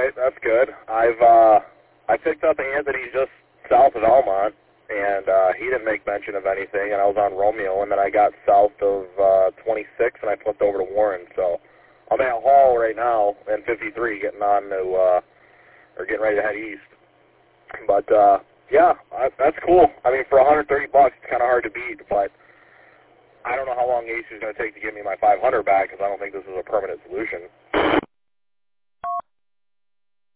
right, that's good. I picked up Anthony just south of Almont, and he didn't make mention of anything, and I was on Romeo, and then I got south of 26, and I flipped over to Warren. So I'm at Hall right now in 53, getting on to, or getting ready to head east. But yeah, that's cool. I mean, for $130, it's kind of hard to beat, but I don't know how long Ace is going to take to give me my 500 back, because I don't think this is a permanent solution.